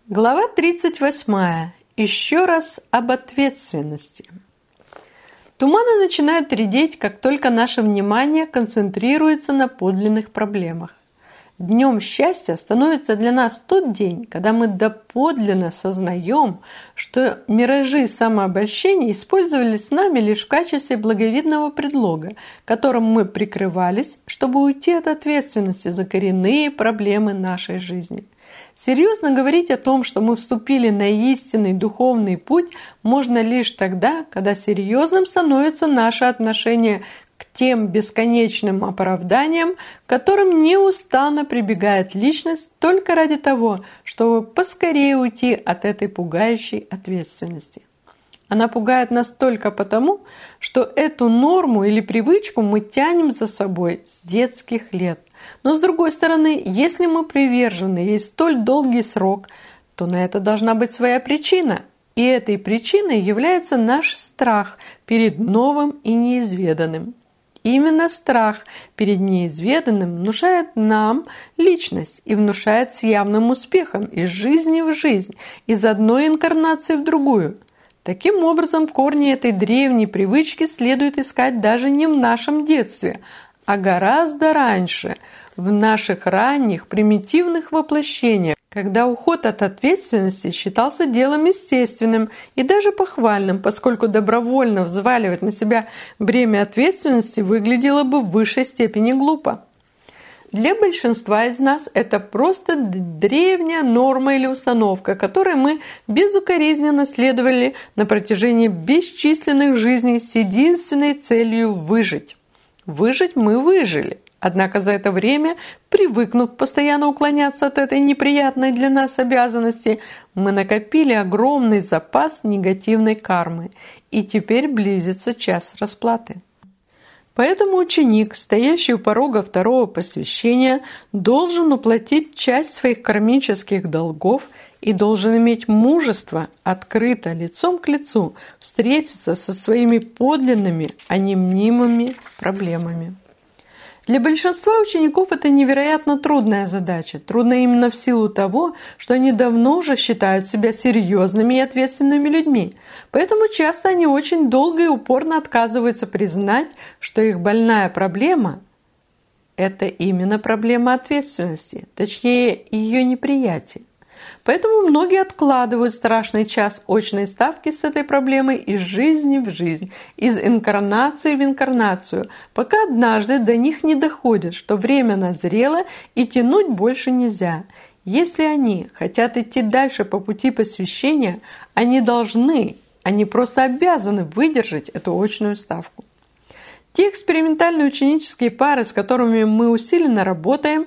Глава 38. Еще раз об ответственности. Туманы начинают редеть, как только наше внимание концентрируется на подлинных проблемах. Днем счастья становится для нас тот день, когда мы доподлинно сознаем, что миражи самообольщения использовались с нами лишь в качестве благовидного предлога, которым мы прикрывались, чтобы уйти от ответственности за коренные проблемы нашей жизни. Серьезно говорить о том, что мы вступили на истинный духовный путь, можно лишь тогда, когда серьезным становится наше отношение к тем бесконечным оправданиям, к которым неустанно прибегает личность только ради того, чтобы поскорее уйти от этой пугающей ответственности. Она пугает нас только потому, что эту норму или привычку мы тянем за собой с детских лет. Но с другой стороны, если мы привержены ей столь долгий срок, то на это должна быть своя причина. И этой причиной является наш страх перед новым и неизведанным. Именно страх перед неизведанным внушает нам личность и внушает с явным успехом из жизни в жизнь, из одной инкарнации в другую. Таким образом, корни этой древней привычки следует искать даже не в нашем детстве, а гораздо раньше, в наших ранних примитивных воплощениях, когда уход от ответственности считался делом естественным и даже похвальным, поскольку добровольно взваливать на себя бремя ответственности выглядело бы в высшей степени глупо. Для большинства из нас это просто древняя норма или установка, которой мы безукоризненно следовали на протяжении бесчисленных жизней с единственной целью выжить. Выжить мы выжили. Однако за это время, привыкнув постоянно уклоняться от этой неприятной для нас обязанности, мы накопили огромный запас негативной кармы, и теперь близится час расплаты. Поэтому ученик, стоящий у порога второго посвящения, должен уплатить часть своих кармических долгов и должен иметь мужество открыто, лицом к лицу, встретиться со своими подлинными, а не мнимыми проблемами. Для большинства учеников это невероятно трудная задача. Трудно именно в силу того, что они давно уже считают себя серьезными и ответственными людьми. Поэтому часто они очень долго и упорно отказываются признать, что их больная проблема – это именно проблема ответственности, точнее ее неприятия. Поэтому многие откладывают страшный час очной ставки с этой проблемой из жизни в жизнь, из инкарнации в инкарнацию, пока однажды до них не доходит, что время назрело и тянуть больше нельзя. Если они хотят идти дальше по пути посвящения, они должны, они просто обязаны выдержать эту очную ставку. Те экспериментальные ученические пары, с которыми мы усиленно работаем,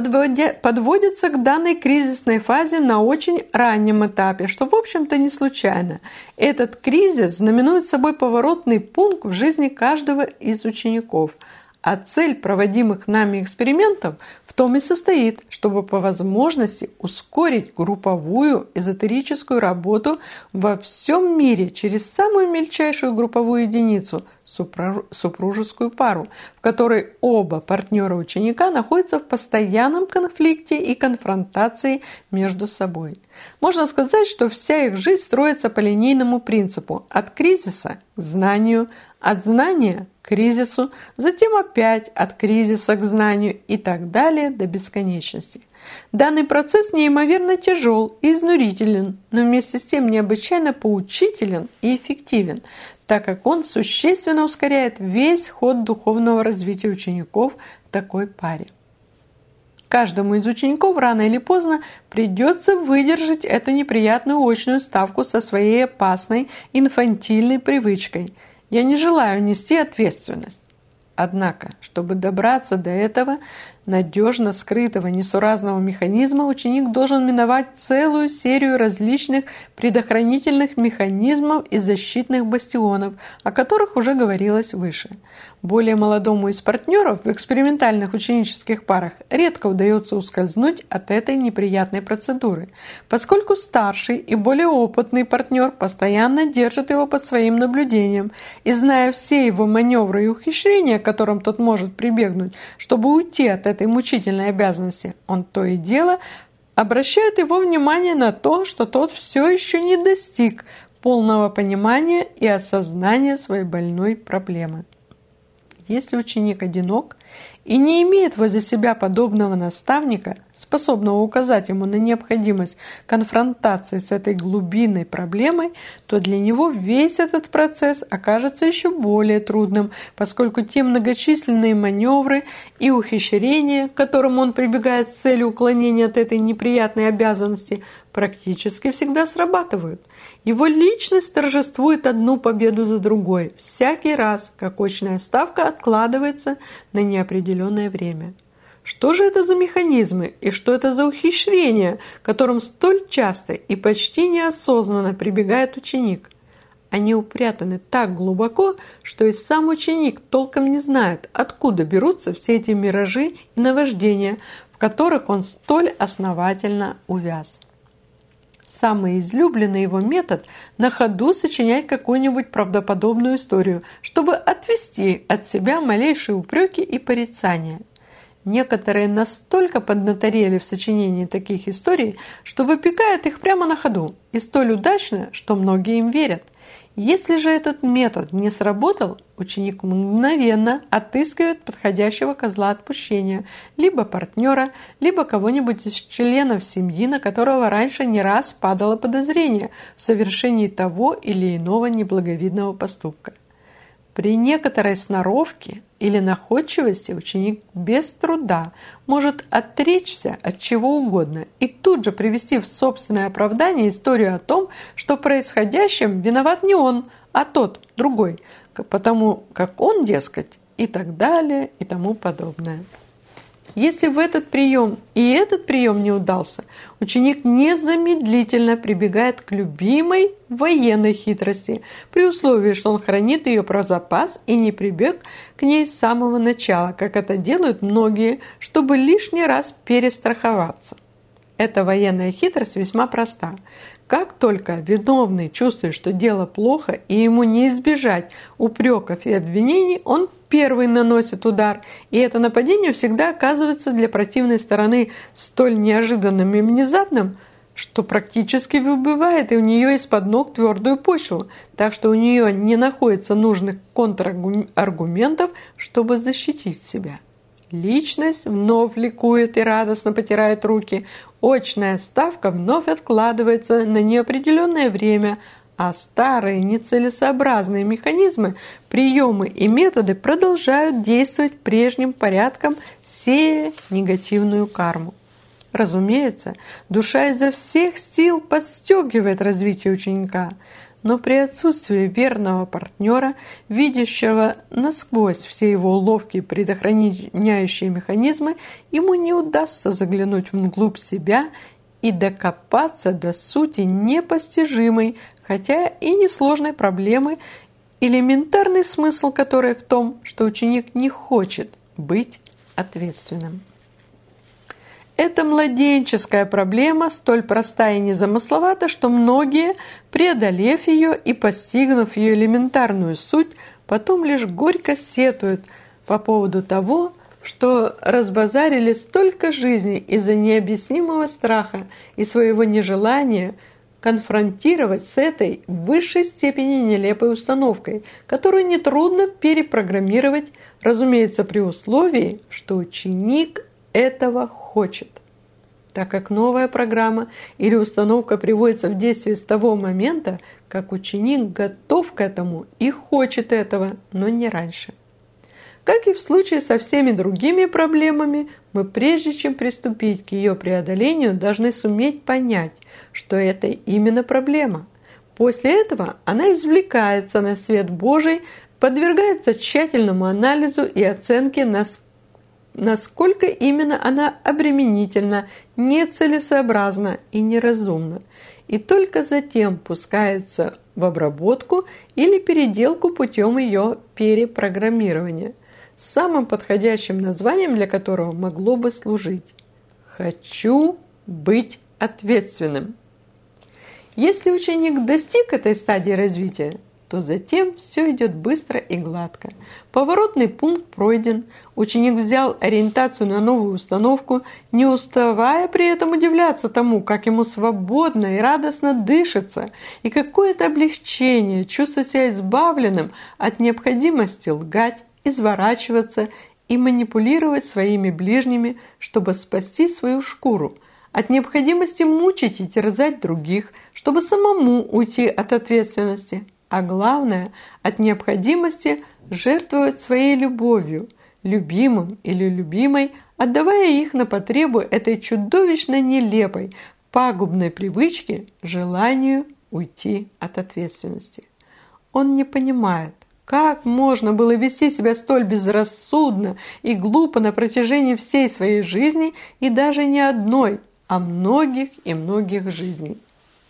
подводятся к данной кризисной фазе на очень раннем этапе, что в общем-то не случайно. Этот кризис знаменует собой поворотный пункт в жизни каждого из учеников. А цель проводимых нами экспериментов в том и состоит, чтобы по возможности ускорить групповую эзотерическую работу во всем мире через самую мельчайшую групповую единицу – супружескую пару, в которой оба партнера ученика находятся в постоянном конфликте и конфронтации между собой. Можно сказать, что вся их жизнь строится по линейному принципу – от кризиса к знанию, от знания к кризису, затем опять от кризиса к знанию и так далее до бесконечности. Данный процесс неимоверно тяжел и изнурителен, но вместе с тем необычайно поучителен и эффективен, так как он существенно ускоряет весь ход духовного развития учеников в такой паре. Каждому из учеников рано или поздно придется выдержать эту неприятную очную ставку со своей опасной инфантильной привычкой. Я не желаю нести ответственность. Однако, чтобы добраться до этого надежно скрытого несуразного механизма, ученик должен миновать целую серию различных предохранительных механизмов и защитных бастионов, о которых уже говорилось выше. Более молодому из партнеров в экспериментальных ученических парах редко удается ускользнуть от этой неприятной процедуры, поскольку старший и более опытный партнер постоянно держит его под своим наблюдением и, зная все его маневры и ухищрения, к которым тот может прибегнуть, чтобы уйти от этой мучительной обязанности, он то и дело обращает его внимание на то, что тот все еще не достиг полного понимания и осознания своей больной проблемы. Если ученик одинок и не имеет возле себя подобного наставника, способного указать ему на необходимость конфронтации с этой глубинной проблемой, то для него весь этот процесс окажется еще более трудным, поскольку те многочисленные маневры и ухищрения, к которым он прибегает с целью уклонения от этой неприятной обязанности, практически всегда срабатывают. Его личность торжествует одну победу за другой, всякий раз, как очная ставка откладывается на неопределенное время. Что же это за механизмы и что это за ухищрения, к которым столь часто и почти неосознанно прибегает ученик? Они упрятаны так глубоко, что и сам ученик толком не знает, откуда берутся все эти миражи и наваждения, в которых он столь основательно увяз. Самый излюбленный его метод – на ходу сочинять какую-нибудь правдоподобную историю, чтобы отвести от себя малейшие упреки и порицания. Некоторые настолько поднаторели в сочинении таких историй, что выпекают их прямо на ходу, и столь удачно, что многие им верят. Если же этот метод не сработал, ученик мгновенно отыскивает подходящего козла отпущения, либо партнера, либо кого-нибудь из членов семьи, на которого раньше не раз падало подозрение в совершении того или иного неблаговидного поступка. При некоторой сноровке или находчивости ученик без труда может отречься от чего угодно и тут же привести в собственное оправдание историю о том, что происходящим виноват не он, а тот, другой, потому как он, дескать, и так далее, и тому подобное. Если в этот прием и этот прием не удался, ученик незамедлительно прибегает к любимой военной хитрости, при условии, что он хранит ее про запас и не прибег к ней с самого начала, как это делают многие, чтобы лишний раз перестраховаться. Эта военная хитрость весьма проста. Как только виновный чувствует, что дело плохо и ему не избежать упреков и обвинений, он первый наносит удар, и это нападение всегда оказывается для противной стороны столь неожиданным и внезапным, что практически выбивает и у нее из-под ног твердую почву, так что у нее не находится нужных контраргументов, чтобы защитить себя. Личность вновь ликует и радостно потирает руки. Очная ставка вновь откладывается на неопределенное время, а старые нецелесообразные механизмы, приемы и методы продолжают действовать прежним порядком, сея негативную карму. Разумеется, душа изо всех сил подстегивает развитие ученика, но при отсутствии верного партнера, видящего насквозь все его уловки и предохраняющие механизмы, ему не удастся заглянуть вглубь себя и докопаться до сути непостижимой, хотя и несложной проблемы, элементарный смысл которой в том, что ученик не хочет быть ответственным. Эта младенческая проблема столь проста и незамысловата, что многие, преодолев ее и постигнув ее элементарную суть, потом лишь горько сетуют по поводу того, что разбазарили столько жизней из-за необъяснимого страха и своего нежелания конфронтировать с этой в высшей степени нелепой установкой, которую нетрудно перепрограммировать, разумеется, при условии, что ученик этого хочет, так как новая программа или установка приводится в действие с того момента, как ученик готов к этому и хочет этого, но не раньше. Как и в случае со всеми другими проблемами, мы прежде чем приступить к ее преодолению, должны суметь понять, что это именно проблема. После этого она извлекается на свет Божий, подвергается тщательному анализу и оценке, насколько именно она обременительна, нецелесообразна и неразумна, и только затем пускается в обработку или переделку путем ее перепрограммирования, самым подходящим названием для которого могло бы служить «Хочу быть ответственным». Если ученик достиг этой стадии развития, то затем все идет быстро и гладко. Поворотный пункт пройден, ученик взял ориентацию на новую установку, не уставая при этом удивляться тому, как ему свободно и радостно дышится, и какое-то облегчение, чувствовать себя избавленным от необходимости лгать, изворачиваться и манипулировать своими ближними, чтобы спасти свою шкуру, от необходимости мучить и терзать других, чтобы самому уйти от ответственности, а главное, от необходимости жертвовать своей любовью, любимым или любимой, отдавая их на потребу этой чудовищно нелепой, пагубной привычки, желанию уйти от ответственности. Он не понимает, как можно было вести себя столь безрассудно и глупо на протяжении всей своей жизни и даже не одной, а многих и многих жизней.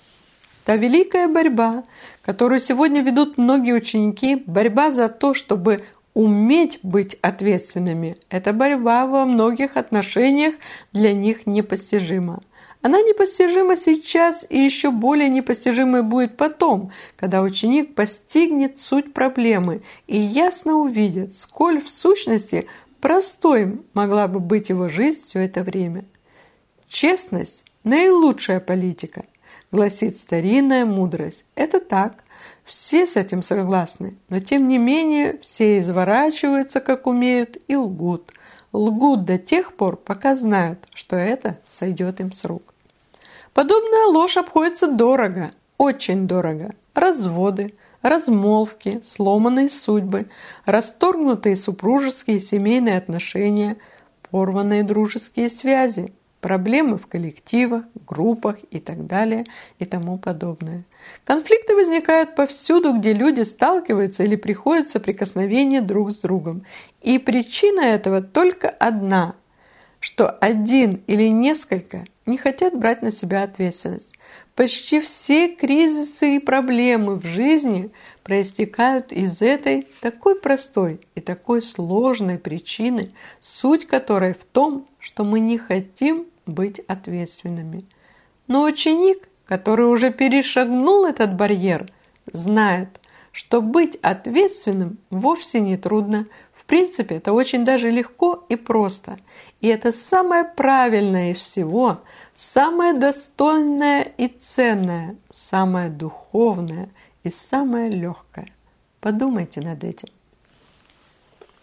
Та великая борьба, которую сегодня ведут многие ученики, борьба за то, чтобы уметь быть ответственными, эта борьба во многих отношениях для них непостижима. Она непостижима сейчас и еще более непостижимой будет потом, когда ученик постигнет суть проблемы и ясно увидит, сколь в сущности простой могла бы быть его жизнь все это время. Честность – наилучшая политика, гласит старинная мудрость. Это так, все с этим согласны, но тем не менее все изворачиваются, как умеют, и лгут. Лгут до тех пор, пока знают, что это сойдет им с рук. Подобная ложь обходится дорого, очень дорого. Разводы, размолвки, сломанные судьбы, расторгнутые супружеские и семейные отношения, порванные дружеские связи, проблемы в коллективах, группах и так далее и тому подобное. Конфликты возникают повсюду, где люди сталкиваются или приходят в соприкосновение друг с другом. И причина этого только одна, что один или несколько не хотят брать на себя ответственность. Почти все кризисы и проблемы в жизни проистекают из этой такой простой и такой сложной причины, суть которой в том, что мы не хотим быть ответственными. Но ученик, который уже перешагнул этот барьер, знает, что быть ответственным вовсе не трудно. В принципе, это очень даже легко и просто. И это самое правильное из всего, самое достойное и ценное, самое духовное и самое легкое. Подумайте над этим.